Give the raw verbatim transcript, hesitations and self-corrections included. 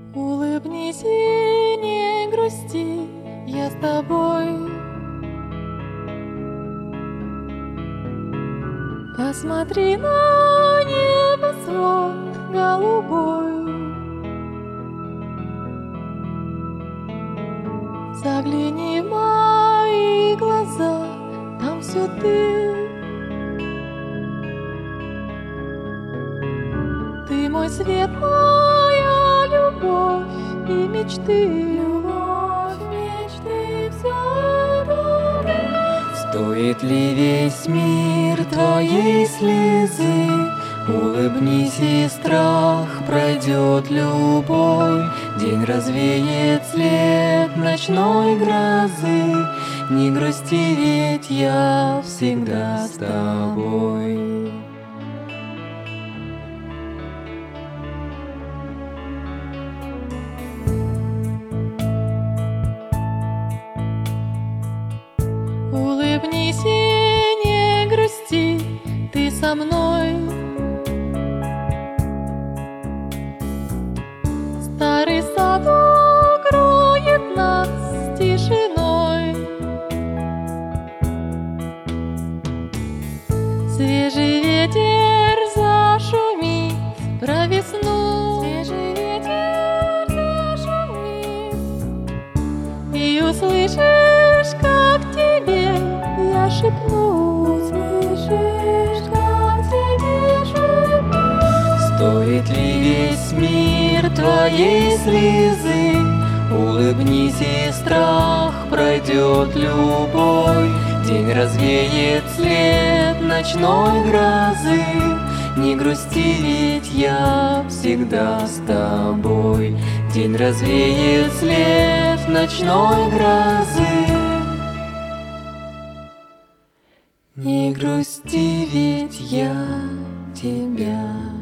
Улыбнись и не грусти, я с тобой. Посмотри на небосвод голубой. Загляни в мои глаза, там все ты. Ты мой свет, моя любовь и мечты. Любовь, мечты, все это ты. Стоит ли весь мир твоей слезы? Улыбнись, и страх пройдет любой. День развеет след ночной грозы. Не грусти, ведь я всегда с тобой. Улыбнись и не грусти, ты со мной. Старый сад укроет нас тишиной. Свежий ветер зашумит про весну. Свежий ветер зашумит. И услышишь, как тебе я шепну. Услышишь, как тебе шепну. Стоит ли весь мир твоей слезы? Улыбнись, и страх пройдет любой. День развеет след ночной грозы. Не грусти, ведь я всегда с тобой. День развеет след ночной грозы. Не грусти, ведь я тебя